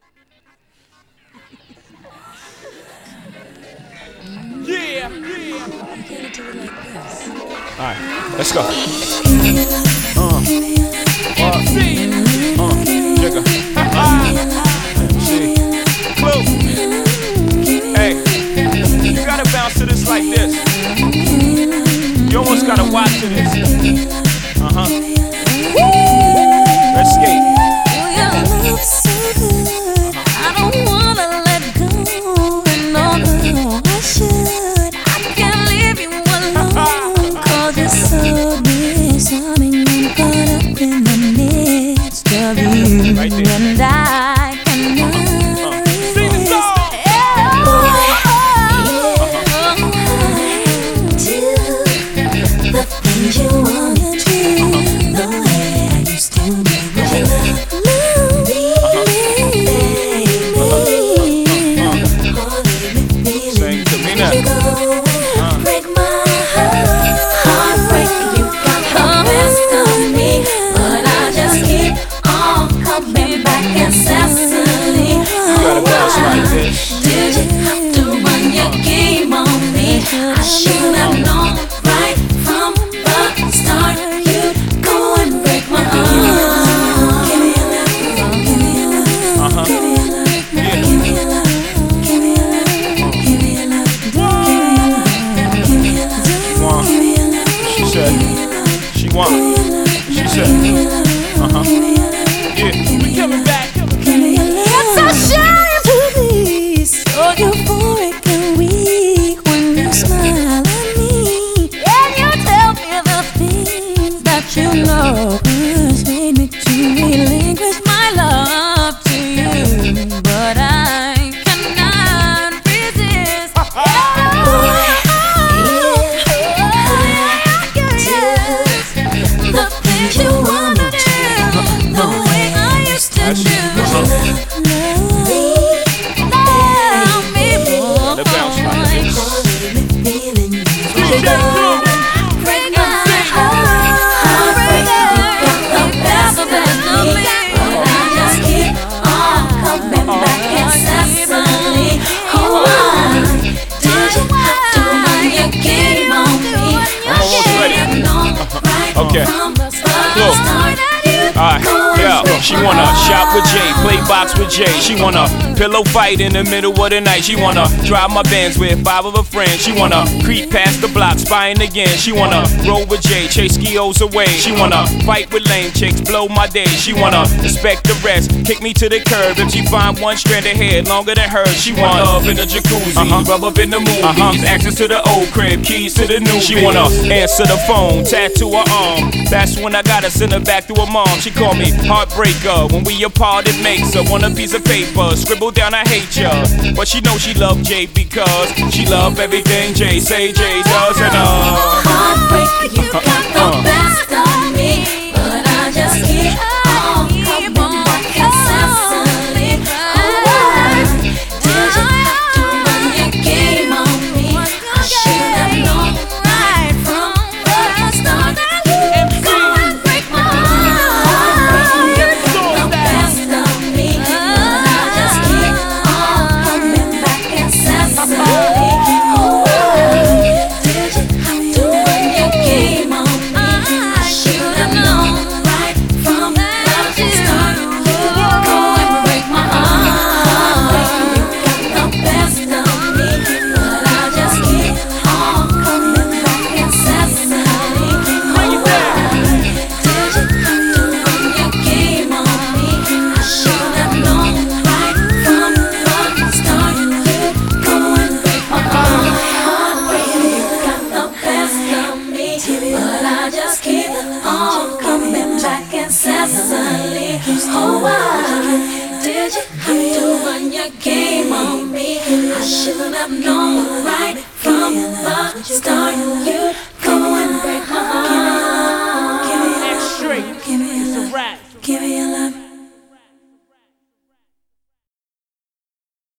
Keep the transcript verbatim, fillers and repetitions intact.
Yeah, yeah. I'm gonna do it like this. Alright, let's go. Uh, uh, see, uh, nigga. See, Clue. Hey, you gotta bounce to this like this. You almost gotta watch to this. Uh huh. Let's skate. Oh, your love so good. I don't wanna let go. And no, no, I should. I can't leave you alone. Cause you're so disarming. I'm caught up in the midst of you. Right there. And I cannot Uh, sing the resist. song. Do the things you wanna do the way I used to do. Love me, baby. Sing to me now. You go and break my heart. Heartbreak, you got the best of me, but I just keep on coming back incessantly. You gotta bounce like this. Did you have to run your game on me? I should have known right from the start. You'd go and break my heart. Give me a love, give me a love, Uh huh. give me a love, Yeah. give me a love, give me a love, give me a love, give me a love, Want. give me a love, She said. She want. She said. Uh huh. Yeah. We coming back. give me a love. It's a shame to be so euphoric and weak when you smile at me and you tell me the things that you know persuade me to relinquish my love to you, but I cannot resist. The things you wanna do, the way I used to That's- do. uh-huh. Love me, boy. Let bounce like this. You go break my heart, break it. You got the best of me, but I just keep on coming back incessantly. Oh, why did you have to run your game on me? I almost ready. should have known right Okay. from the Look. start that you'd Alright, go and yeah. break She my wanna heart. shop with Jay, play box with Jay. She wanna pillow fight in the middle of the night. She wanna drive my Benz with five of her friends. She wanna creep past the block, spying again. She wanna roll with Jay, chase skios away. She wanna fight with lame chicks, blow my day. She wanna respect the rest, kick me to the curb. If she find one strand of hair longer than hers, she want love in the jacuzzi, uh-huh. rub up in the movies, uh-huh. access to the old crib, keys to the new. She wanna answer the phone, tattoo her arm. That's when I gotta send her back to her mom. She call me heartbreaker. When we apart, it makes her want a piece of paper. Scribble down, I hate ya. But she know she love Jay because she love everything Jay say Jay does and uh. Heartbreak, you got the best of me, but I just keep on coming back incessantly. Oh, why did you have to run your game on me? I should have known right from the start that you'd go and break my heart. You got the best of me, but I just keep on coming back incessantly. Oh, why did you have to run your game on me? I should have known right from the start. You'd go and break my heart. You got the best of me, but I just keep on coming back incessantly. Oh, why did you have to run your game on me? I should have known right from the start. You'd go and break my heart. You got the best of me, but I just keep on coming back incessantly. Oh, why did you have to run your game on me? I should have known right from the start. You